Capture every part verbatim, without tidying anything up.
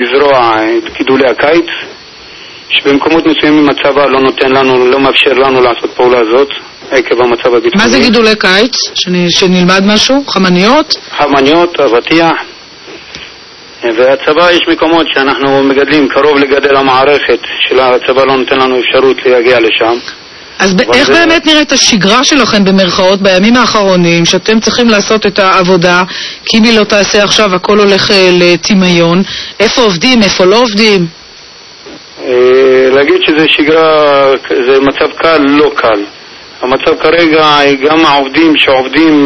לזרוע את גידולי הקיץ, שבמקומות מסוימים הצבא לא נותן לנו, לא מאפשר לנו לעשות פעולה הזאת, עקב המצב הביטחוני. מה זה גידולי קיץ? שנלמד משהו? חמניות? חמניות, אבטיח. והצבא, יש מקומות שאנחנו מגדלים קרוב לגדל המערכת, שהצבא לא נותן לנו אפשרות להגיע לשם. אז איך זה... באמת נראית השגרה שלכם במרכאות בימים האחרונים, שאתם צריכים לעשות את העבודה, כי אם היא לא תעשה עכשיו הכל הולך לתימיון? איפה עובדים, איפה לא עובדים? להגיד שזה שגרה, זה מצב קל, לא קל. המצב כרגע, גם העובדים שעובדים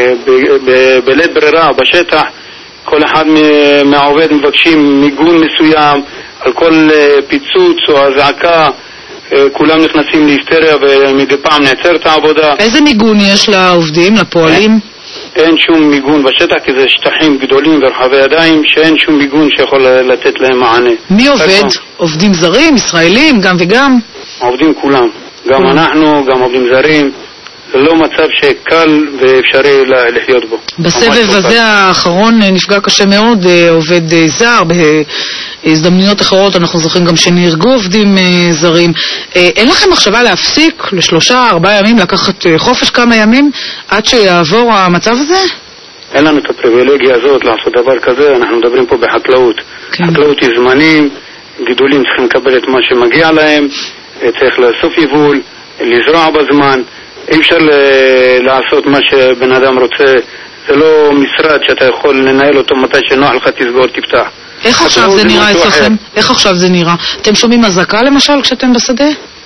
בלית ברירה בשטח, כל אחד מהעובד מבקשים מיגון מסוים על כל פיצוץ או הזעקה, כולם נכנסים להיסטריה ומדי פעם נעצרת העבודה. איזה מיגון יש לעובדים, לפועלים? אין שום מיגון בשטח, כי זה שטחים גדולים ורחבי ידיים שאין שום מיגון שיכול לתת להם מענה. מי עובד? עובדים זרים, ישראלים, גם וגם? עובדים כולם, גם אנחנו, גם עובדים זרים. זה לא מצב שקל ואפשרי לחיות בו. בסבב הזה האחרון נפגע קשה מאוד עובד זר, בהזדמנויות אחרות אנחנו זוכרים גם שנהרגו עובדים זרים. אין לכם מחשבה להפסיק לשלושה, ארבעה ימים, לקחת חופש כמה ימים עד שיעבור המצב הזה? אין לנו את הפריבילגיה הזאת לעשות דבר כזה, אנחנו מדברים פה בחקלאות. כן. חקלאות היא זמנים, גידולים צריכים לקבל את מה שמגיע להם, צריך לאסוף יבול, לזרוע בזמן. אי אפשר לעשות מה שבן אדם רוצה, זה לא משרד שאתה יכול לנהל אותו מתי שנוח לך תסגור תפתח. איך עכשיו זה נראה אצלכם? איך עכשיו זה נראה? אתם שומעים אזעקה למשל כשאתם בשדה?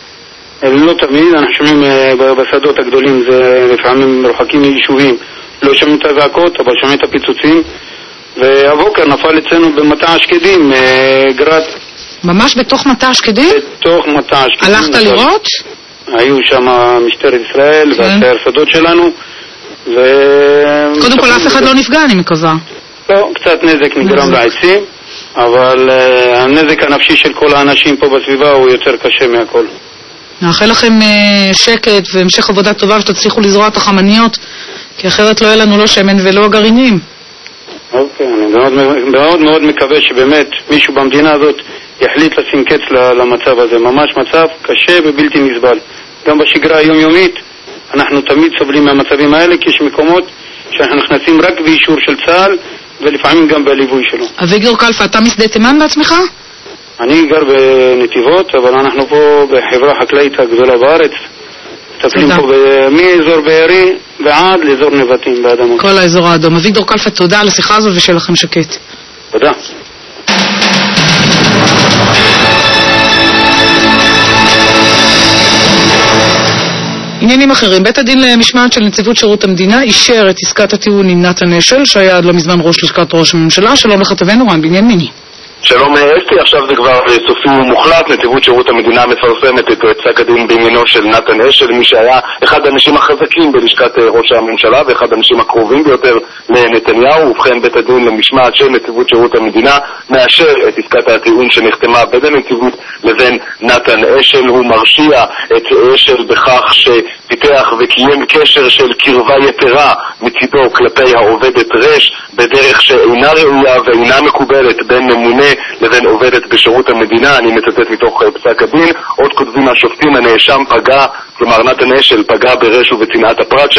לא תמיד, אנחנו שומעים בשדות הגדולים, זה לפעמים מרוחקים מיישובים, לא שומעים את הזעקות אבל שומעים את הפיצוצים. והבוקר נפל אצלנו במטע השקדים גרד. ממש בתוך מטע השקדים? בתוך מטע השקדים. הלכת לראות? היו שם משטרת ישראל והסייר שדות שלנו ו... קודם כל אף אחד לא נפגע, אני מקווה. לא, קצת נזק נגרם לעצים, אבל uh, הנזק הנפשי של כל האנשים פה בסביבה הוא יותר קשה מהכל. נאחל לכם uh, שקט והמשך עבודה טובה ושתצליחו לזרוע את החמניות, כי אחרת לא יהיה לנו לא שמן ולא גרעינים. אוקיי, אני מאוד מאוד, מאוד מקווה שבאמת מישהו במדינה הזאת יחליט לשים קץ למצב הזה. ממש מצב קשה ובלתי נסבל. גם בשגרה היומיומית אנחנו תמיד סובלים מהמצבים האלה, כי יש מקומות שאנחנו נכנסים רק באישור של צה"ל ולפעמים גם בליווי שלו. אביגדור קלפה, אתה משדה תימן בעצמך? אני גר בנתיבות, אבל אנחנו פה בחברה חקלאית הגדולה בארץ. מטפלים פה מאזור בארי ועד לאזור נבטים באדמות. כל האזור האדום. אביגדור קלפה, תודה על השיחה הזאת ושיהיה לכם שקט. תודה. עניינים אחרים. בית הדין למשמעת של נציבות שירות המדינה אישר את עסקת הטיעון עם נתן אשל, שהיה עד לא מזמן ראש לשכת ראש הממשלה. שלום לכתבנו רן בנימיני. שלום אסתי, עכשיו זה כבר סופי ומוחלט. נציבות שירות המדינה מפרסמת את פסק הדין בעניינו של נתן אשל, מי שהיה אחד האנשים החזקים בלשכת ראש הממשלה ואחד האנשים הקרובים ביותר לנתניהו. ובכן, בית הדין למשמעת של נציבות שירות המדינה מאשר את עסקת הטיעון שנחתמה בין הנציבות לבין נתן אשל. הוא מרשיע את אשל בכך שפיתח וקיים קשר של קרבה יתרה מצידו כלפי העובדת רש בדרך שאינה ראויה ואינה מקובלת בין ממונה לבין עובדת בשירות המדינה. אני מצטט מתוך פסק הדין. עוד כותבים השופטים, הנאשם פגע, כלומר נתן אשל פגע ברש ובצנעת הפרט